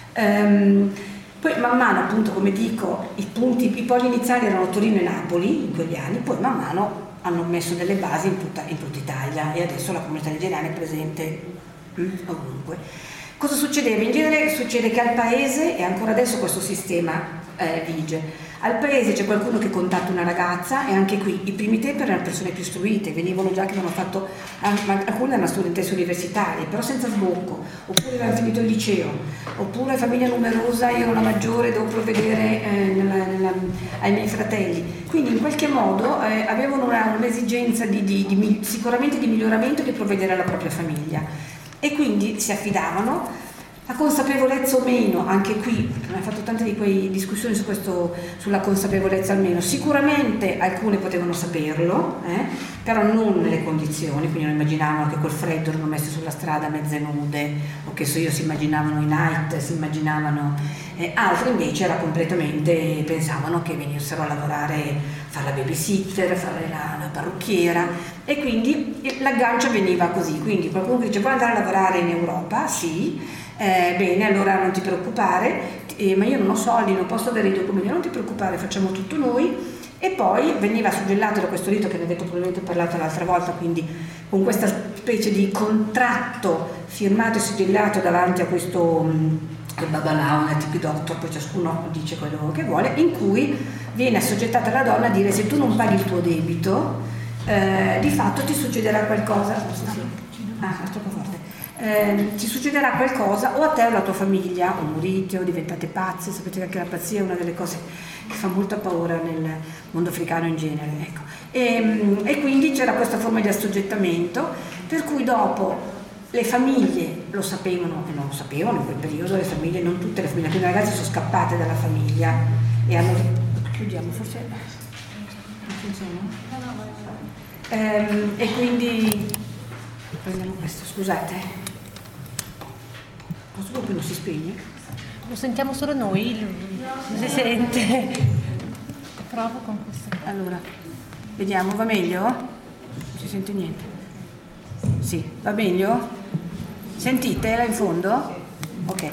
Ehm, poi man mano, appunto, come dico, i punti, i poli iniziali erano Torino e Napoli in quegli anni, poi man mano hanno messo delle basi in tutta, in tutta Italia e adesso la comunità nigeriana è presente mm, ovunque. Cosa succedeva? In genere succede che al paese, e ancora adesso questo sistema eh, vige, al paese c'è qualcuno che contatta una ragazza e anche qui i primi tempi erano persone più istruite, venivano già che avevano fatto, alcune erano studentesse universitarie, però senza sbocco, oppure avevano finito il liceo, oppure famiglia numerosa, io ero la maggiore, devo provvedere eh, nella, nella, ai miei fratelli. Quindi in qualche modo eh, avevano una, un'esigenza di, di, di, sicuramente di miglioramento e di provvedere alla propria famiglia. E quindi si affidavano. La consapevolezza o meno, anche qui, abbiamo fatto tante di quelle discussioni su questo, sulla consapevolezza o meno, sicuramente alcune potevano saperlo, eh, però non nelle condizioni, quindi non immaginavano che col freddo erano messe sulla strada mezze nude, o che so io si immaginavano i night, si immaginavano, eh, altri invece era completamente, pensavano che venissero a lavorare, fare la babysitter, fare la, la parrucchiera, e quindi l'aggancio veniva così, quindi qualcuno dice puoi andare a lavorare in Europa? Sì. Eh, bene, allora non ti preoccupare, eh, ma io non ho soldi, non posso avere i documenti, non ti preoccupare, facciamo tutto noi. E poi veniva suggellato da questo rito che ne avete probabilmente parlato l'altra volta, quindi con questa specie di contratto firmato e suggellato davanti a questo um, babalao, una tipi doctor, poi ciascuno dice quello che vuole, in cui viene assoggettata la donna a dire se tu non paghi il tuo debito eh, di fatto ti succederà qualcosa. Ah, troppo forte. Eh, ti succederà qualcosa o a te o alla tua famiglia, o morite o diventate pazze. Sapete che anche la pazzia è una delle cose che fa molta paura nel mondo africano in genere, ecco. e, e quindi c'era questa forma di assoggettamento, per cui dopo le famiglie lo sapevano e non lo sapevano in quel periodo, le famiglie, non tutte le famiglie, alcune ragazze sono scappate dalla famiglia e hanno, chiudiamo forse non funziona? Eh, e quindi prendiamo questo, scusate. Questo proprio non si spegne? Lo sentiamo solo noi, non si sente. Provo con questo. Allora, vediamo, va meglio? Non si sente niente. Sì, va meglio? Sentite là in fondo? Ok.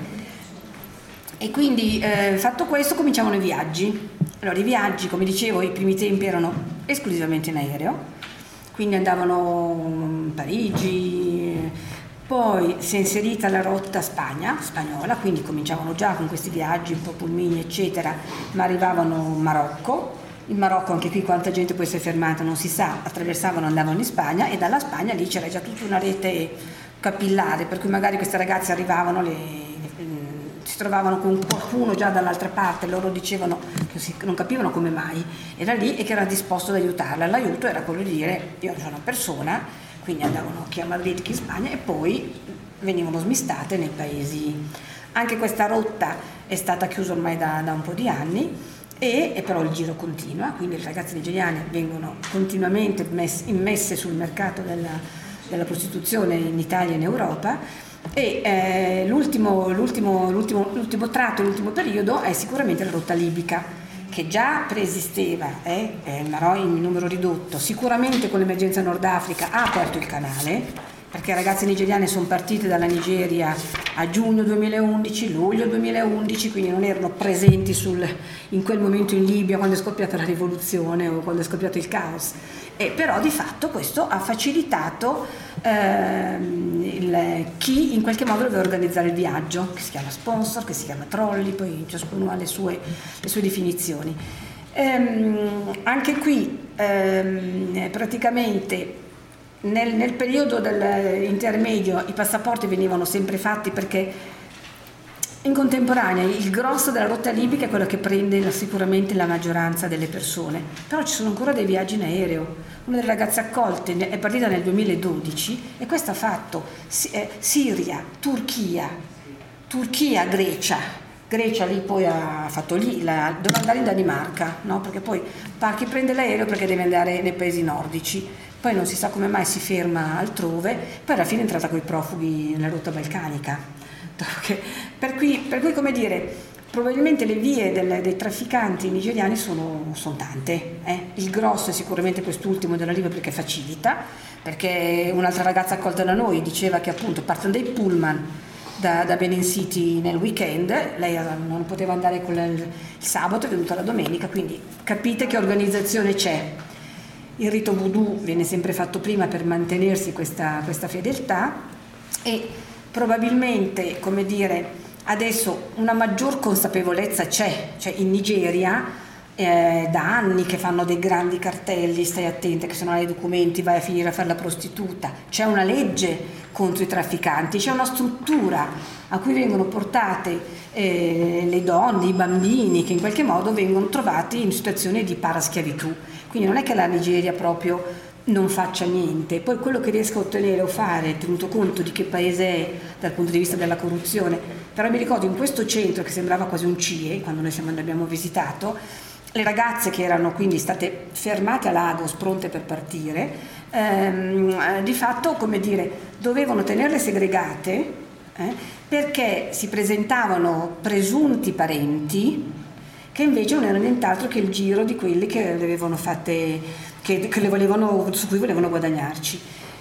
E quindi, eh, fatto questo, cominciavano i viaggi. Allora, i viaggi, come dicevo, i primi tempi erano esclusivamente in aereo, quindi andavano a Parigi. Poi si è inserita la rotta Spagna, spagnola, quindi cominciavano già con questi viaggi un po' pulmini eccetera, ma arrivavano in Marocco. In Marocco anche qui quanta gente poi si è fermata non si sa, attraversavano, andavano in Spagna e dalla Spagna lì c'era già tutta una rete capillare, per cui magari queste ragazze arrivavano, le, le, si trovavano con qualcuno già dall'altra parte, loro dicevano che si, non capivano come mai era lì e che era disposto ad aiutarla. L'aiuto era quello di dire io sono una persona, quindi andavano chi a Madrid, chi in Spagna e poi venivano smistate nei paesi. Anche questa rotta è stata chiusa ormai da, da un po' di anni e, e però il giro continua, quindi le ragazze nigeriane vengono continuamente messe, immesse sul mercato della, della prostituzione in Italia e in Europa. E eh, l'ultimo, l'ultimo, l'ultimo, l'ultimo tratto, l'ultimo periodo è sicuramente la rotta libica, che già preesisteva, eh, eh, ma in numero ridotto. Sicuramente con l'emergenza Nord Africa ha aperto il canale, perché ragazze nigeriane sono partite dalla Nigeria a giugno duemilaundici, luglio duemilaundici, quindi non erano presenti sul, in quel momento in Libia quando è scoppiata la rivoluzione o quando è scoppiato il caos. E però di fatto questo ha facilitato ehm, il, chi in qualche modo doveva organizzare il viaggio, che si chiama sponsor, che si chiama trolley, poi ciascuno ha le sue, le sue definizioni. Ehm, anche qui ehm, praticamente Nel, nel periodo dell'intermedio i passaporti venivano sempre fatti, perché in contemporanea il grosso della rotta libica è quello che prende la, sicuramente la maggioranza delle persone, però ci sono ancora dei viaggi in aereo. Una delle ragazze accolte è partita nel duemiladodici e questa ha fatto eh, Siria, Turchia, Turchia, Grecia. Grecia lì poi ha fatto lì, la, doveva andare in Danimarca, no? Perché poi Parchi prende l'aereo perché deve andare nei paesi nordici, poi non si sa come mai si ferma altrove, poi alla fine è entrata con i profughi nella rotta balcanica. Per cui, per cui come dire, probabilmente le vie del, dei trafficanti nigeriani sono, sono tante. Eh? Il grosso è sicuramente quest'ultimo della Libia, perché facilita, perché un'altra ragazza accolta da noi diceva che appunto partono dei pullman Da, da Benin City nel weekend, lei non poteva andare con il, il sabato, è venuta la domenica, quindi capite che organizzazione c'è. Il rito voodoo viene sempre fatto prima per mantenersi questa, questa fedeltà, e probabilmente, come dire, adesso una maggior consapevolezza c'è, cioè in Nigeria eh, da anni che fanno dei grandi cartelli, stai attenta che se non hai i documenti vai a finire a fare la prostituta, c'è una legge contro i trafficanti, c'è una struttura a cui vengono portate eh, le donne, i bambini, che in qualche modo vengono trovati in situazioni di paraschiavitù. Quindi non è che la Nigeria proprio non faccia niente, poi quello che riesca a ottenere o fare, tenuto conto di che paese è dal punto di vista della corruzione. Però mi ricordo in questo centro, che sembrava quasi un C I E quando noi siamo, abbiamo visitato, le ragazze che erano quindi state fermate a Lagos, pronte per partire, ehm, di fatto, come dire, dovevano tenerle segregate eh, perché si presentavano presunti parenti che invece non erano nient'altro che il giro di quelli che le avevano fatte, che, che le volevano, su cui volevano guadagnarci.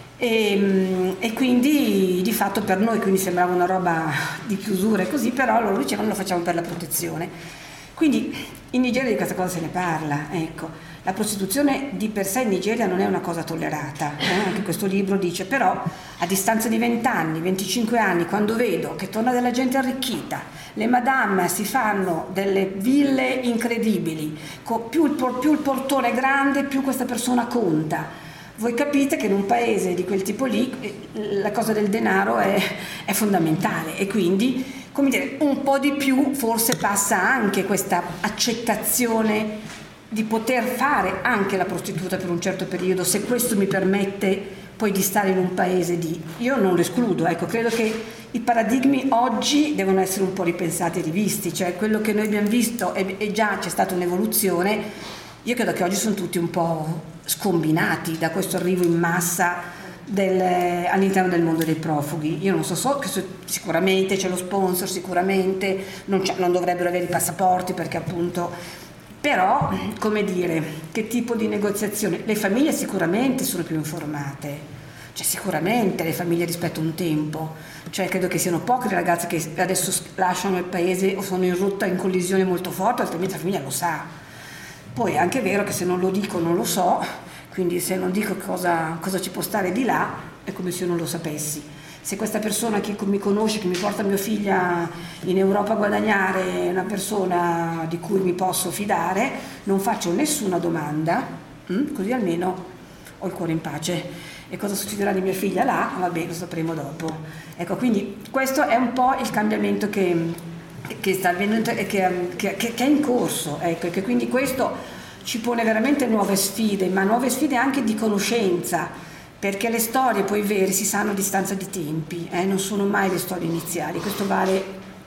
E, e quindi di fatto per noi quindi sembrava una roba di chiusura e così, però loro dicevano lo facciamo per la protezione. Quindi in Nigeria di questa cosa se ne parla, ecco. La prostituzione di per sé in Nigeria non è una cosa tollerata, eh? Anche questo libro dice, però a distanza di venti anni, venticinque anni, quando vedo che torna della gente arricchita, le madame si fanno delle ville incredibili, più il, più il portone è grande, più questa persona conta. Voi capite che in un paese di quel tipo lì la cosa del denaro è, è fondamentale, e quindi, come dire, un po' di più forse passa anche questa accettazione di poter fare anche la prostituta per un certo periodo, se questo mi permette poi di stare in un paese di... Io non lo escludo, ecco, credo che i paradigmi oggi devono essere un po' ripensati e rivisti, cioè quello che noi abbiamo visto e, e già c'è stata un'evoluzione. Io credo che oggi sono tutti un po' scombinati da questo arrivo in massa del, all'interno del mondo dei profughi. Io non so, so che sicuramente c'è lo sponsor, sicuramente non, non dovrebbero avere i passaporti perché appunto... Però, come dire, che tipo di negoziazione? Le famiglie sicuramente sono più informate, cioè sicuramente le famiglie rispetto a un tempo, cioè credo che siano poche le ragazze che adesso lasciano il paese o sono in rotta in collisione molto forte, altrimenti la famiglia lo sa. Poi è anche vero che se non lo dico non lo so, quindi se non dico cosa, cosa ci può stare di là è come se io non lo sapessi. Se questa persona che mi conosce, che mi porta mia figlia in Europa a guadagnare, è una persona di cui mi posso fidare, non faccio nessuna domanda, hm? Così almeno ho il cuore in pace. E cosa succederà di mia figlia là? Vabbè, lo sapremo dopo. Ecco, quindi questo è un po' il cambiamento che, che sta avvenendo e che, che, che è in corso. Ecco, e che quindi questo ci pone veramente nuove sfide, ma nuove sfide anche di conoscenza. Perché le storie poi vere si sanno a distanza di tempi, eh? Non sono mai le storie iniziali, questo vale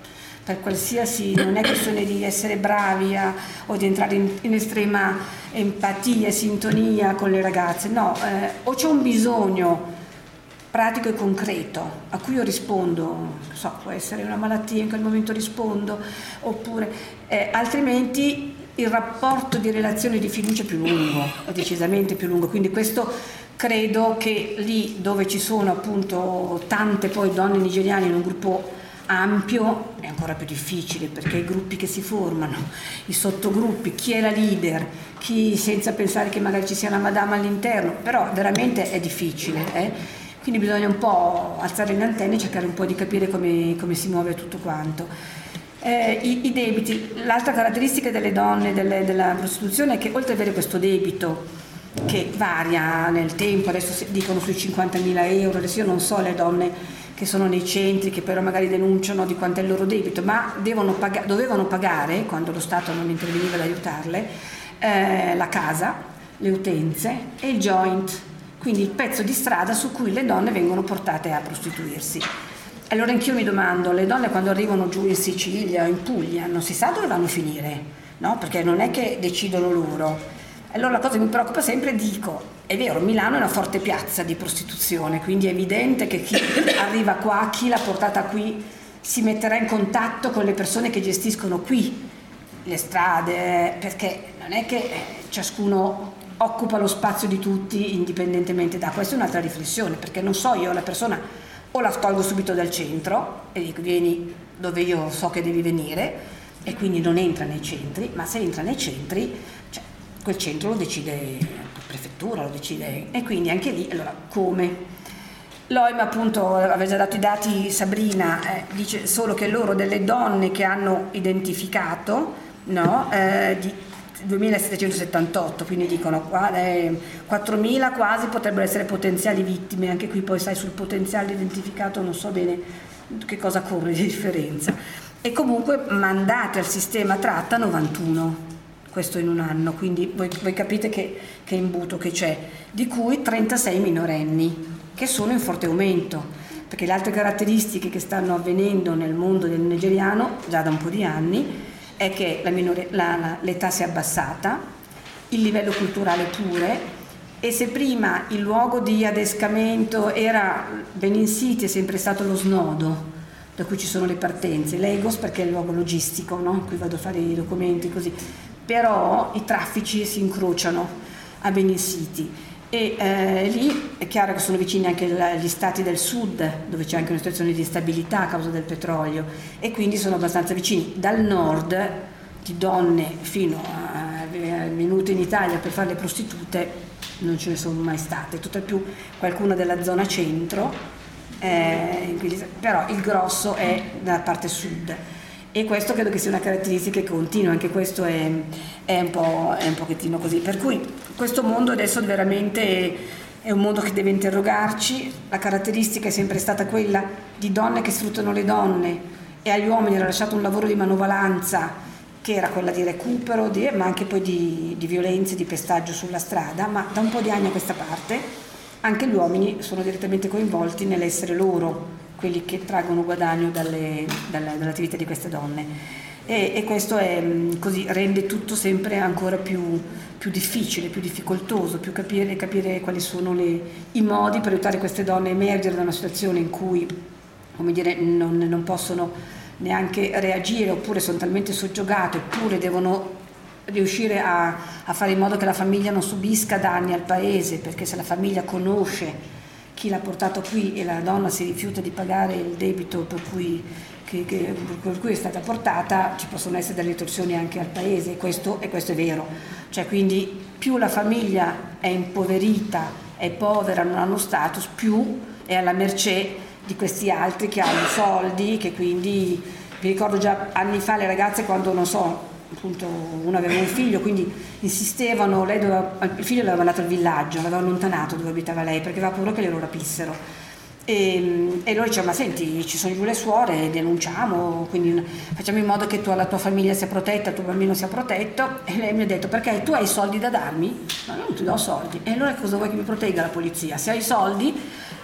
per qualsiasi, non è questione di essere bravi a, o di entrare in, in estrema empatia e sintonia con le ragazze, no, eh, o c'è un bisogno pratico e concreto a cui io rispondo, non so, può essere una malattia, in quel momento rispondo, oppure eh, altrimenti il rapporto di relazione di fiducia è più lungo, è decisamente più lungo, quindi questo credo che lì dove ci sono appunto tante poi donne nigeriane in un gruppo ampio è ancora più difficile, perché i gruppi che si formano, i sottogruppi, chi è la leader, chi, senza pensare che magari ci sia una madama all'interno, però veramente è difficile, eh? Quindi bisogna un po' alzare le antenne e cercare un po' di capire come, come si muove tutto quanto. Eh, i, i debiti, l'altra caratteristica delle donne delle, della prostituzione è che oltre ad avere questo debito che varia nel tempo, adesso dicono sui cinquantamila euro, adesso io non so le donne che sono nei centri, che però magari denunciano di quanto è il loro debito, ma devono paga- dovevano pagare, quando lo Stato non interveniva ad aiutarle, eh, la casa, le utenze e il joint, quindi il pezzo di strada su cui le donne vengono portate a prostituirsi. Allora anch'io mi domando, le donne quando arrivano giù in Sicilia o in Puglia non si sa dove vanno a finire, no? Perché non è che decidono loro. Allora la cosa che mi preoccupa sempre, dico, è vero, Milano è una forte piazza di prostituzione, quindi è evidente che chi arriva qua, chi l'ha portata qui, si metterà in contatto con le persone che gestiscono qui le strade, perché non è che ciascuno occupa lo spazio di tutti indipendentemente da. Questa è un'altra riflessione, perché non so, io la persona o la tolgo subito dal centro e dico vieni dove io so che devi venire e quindi non entra nei centri, ma se entra nei centri, cioè, quel centro lo decide la prefettura, lo decide, e quindi anche lì, allora come? L'O I M appunto aveva già dato i dati, Sabrina, eh, dice solo che loro delle donne che hanno identificato, no, eh, di duemilasettecentosettantotto, quindi dicono eh, quattromila quasi potrebbero essere potenziali vittime, anche qui poi sai sul potenziale identificato non so bene che cosa corre di differenza, e comunque mandate al sistema tratta novantuno, questo in un anno, quindi voi, voi capite che, che imbuto che c'è, di cui trentasei minorenni che sono in forte aumento, perché le altre caratteristiche che stanno avvenendo nel mondo del nigeriano già da un po' di anni è che la minore, la, la, l'età si è abbassata, il livello culturale pure, e se prima il luogo di adescamento era Benin City, è sempre stato lo snodo da cui ci sono le partenze, Lagos perché è il luogo logistico, no? Qui vado a fare i documenti così, però i traffici si incrociano a Benin City e eh, lì è chiaro che sono vicini anche gli stati del sud dove c'è anche una situazione di instabilità a causa del petrolio e quindi sono abbastanza vicini. Dal nord di donne fino a venute in Italia per fare le prostitute non ce ne sono mai state, tutt'al più qualcuna della zona centro, eh, però il grosso è dalla parte sud. E questo credo che sia una caratteristica che continua, anche questo è, è, un po', è un pochettino così. Per cui questo mondo adesso veramente è un mondo che deve interrogarci, la caratteristica è sempre stata quella di donne che sfruttano le donne e agli uomini era lasciato un lavoro di manovalanza che era quella di recupero, di, ma anche poi di, di violenze, di pestaggio sulla strada, ma da un po' di anni a questa parte anche gli uomini sono direttamente coinvolti nell'essere loro quelli che traggono guadagno dalle, dalle, dall'attività di queste donne e, e questo è così, rende tutto sempre ancora più, più difficile, più difficoltoso, più capire, capire quali sono le, i modi per aiutare queste donne a emergere da una situazione in cui, come dire, non, non possono neanche reagire oppure sono talmente soggiogate oppure devono riuscire a, a fare in modo che la famiglia non subisca danni al paese, perché se la famiglia conosce chi l'ha portato qui e la donna si rifiuta di pagare il debito per cui, che, che, per cui è stata portata, ci possono essere delle ritorsioni anche al paese e questo, e questo è vero. Cioè, quindi più la famiglia è impoverita, è povera, non hanno status, più è alla mercé di questi altri che hanno soldi, che quindi, vi ricordo già anni fa le ragazze quando, non so, appunto uno aveva un figlio, quindi insistevano, lei doveva, il figlio l'aveva mandato al villaggio, l'aveva allontanato dove abitava lei perché aveva paura che glielo rapissero e, e loro dicevano ma senti ci sono giù le suore, denunciamo, quindi facciamo in modo che tu, la tua famiglia sia protetta, il tuo bambino sia protetto e lei mi ha detto perché tu hai soldi da darmi? No, io non ti do soldi e allora cosa vuoi che mi protegga la polizia? Se hai soldi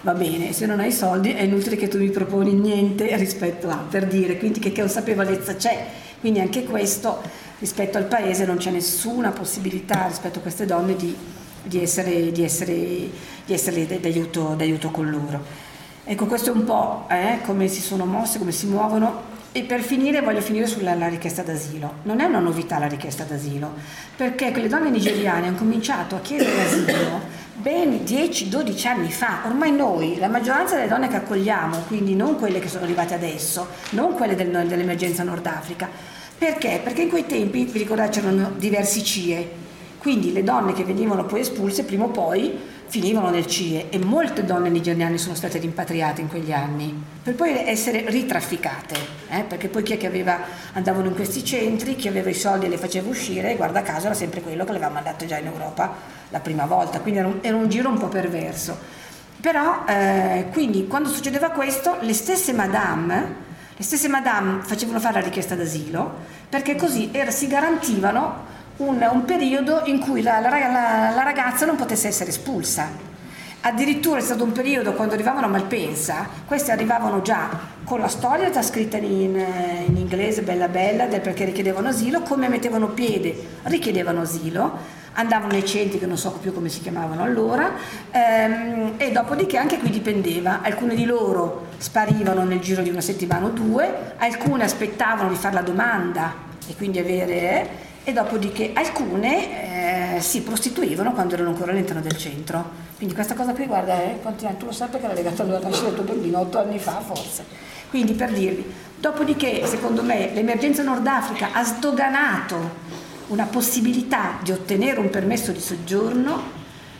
va bene, se non hai soldi è inutile che tu mi proponi niente rispetto a, per dire, quindi che consapevolezza c'è, quindi anche questo rispetto al paese non c'è nessuna possibilità rispetto a queste donne di, di essere, di essere, di essere d'aiuto, d'aiuto con loro. Ecco, questo è un po' eh, come si sono mosse, come si muovono. E per finire voglio finire sulla la richiesta d'asilo. Non è una novità la richiesta d'asilo, perché quelle donne nigeriane hanno cominciato a chiedere asilo ben dieci dodici anni fa. Ormai noi, la maggioranza delle donne che accogliamo, quindi non quelle che sono arrivate adesso, non quelle del, dell'emergenza Nord Africa, perché? Perché in quei tempi, vi ricordate, c'erano diversi C I E, quindi le donne che venivano poi espulse prima o poi finivano nel C I E, e molte donne nigeriane sono state rimpatriate in quegli anni per poi essere ritrafficate, eh? Perché poi chi è che aveva, andavano in questi centri, chi aveva i soldi e le faceva uscire, e guarda caso era sempre quello che le aveva mandato già in Europa la prima volta, quindi era un, era un giro un po' perverso. Però eh, quindi quando succedeva questo, le stesse madame le stesse madame facevano fare la richiesta d'asilo, perché così era, si garantivano Un, un periodo in cui la, la, la, la ragazza non potesse essere espulsa. Addirittura è stato un periodo, quando arrivavano a Malpensa, queste arrivavano già con la storia già scritta in, in inglese, bella bella, del perché richiedevano asilo, come mettevano piede, richiedevano asilo, andavano nei centri che non so più come si chiamavano allora, ehm, e dopodiché anche qui dipendeva, alcune di loro sparivano nel giro di una settimana o due, alcune aspettavano di fare la domanda e quindi avere... Eh, e dopodiché alcune eh, si prostituivano quando erano ancora all'interno del centro. Quindi questa cosa qui, guarda, eh, tu lo sai perché era legato alla nascita del tuo bambino otto anni fa forse. Quindi per dirvi, dopodiché secondo me l'emergenza Nord Africa ha sdoganato una possibilità di ottenere un permesso di soggiorno,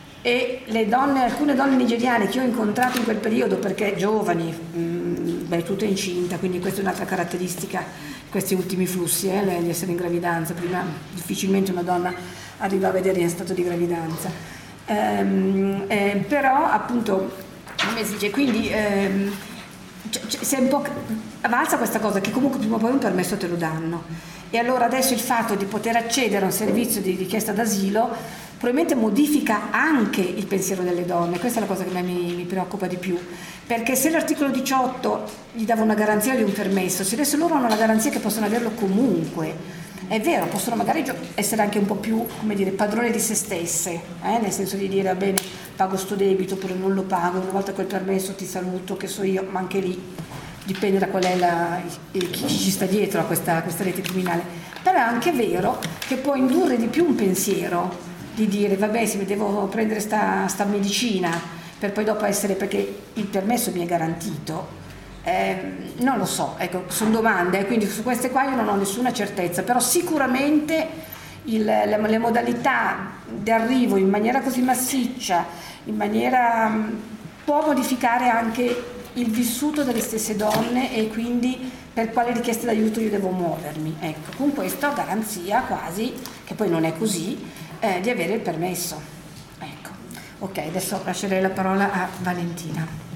e le donne, alcune donne nigeriane che ho incontrato in quel periodo, perché giovani, mh, beh, tutte incinta, quindi questa è un'altra caratteristica, questi ultimi flussi, eh, di essere in gravidanza. Prima difficilmente una donna arriva a vedere in stato di gravidanza, ehm, eh, però appunto come si dice, quindi ehm, si è un po' avanza questa cosa che comunque prima o poi un permesso te lo danno, e allora adesso il fatto di poter accedere a un servizio di richiesta d'asilo probabilmente modifica anche il pensiero delle donne. Questa è la cosa che a me mi, mi preoccupa di più, perché se l'articolo diciotto gli dava una garanzia di un permesso, se adesso loro hanno la garanzia che possono averlo comunque, è vero, possono magari essere anche un po' più, come dire, padrone di se stesse, eh? Nel senso di dire, va bene, pago sto debito oppure non lo pago, una volta quel permesso ti saluto, che so io, ma anche lì dipende da qual è la, chi ci sta dietro a questa, a questa rete criminale. Però è anche vero che può indurre di più un pensiero, di dire vabbè, se mi devo prendere sta, sta medicina per poi dopo essere, perché il permesso mi è garantito, eh, non lo so, ecco, sono domande, eh, quindi su queste qua io non ho nessuna certezza, però sicuramente il, le, le modalità di arrivo in maniera così massiccia, in maniera mh, può modificare anche il vissuto delle stesse donne, e quindi per quale richiesta d'aiuto io devo muovermi, ecco, con questa garanzia quasi, che poi non è così, Eh, di avere il permesso. Ecco. Ok, adesso lascerei la parola a Valentina.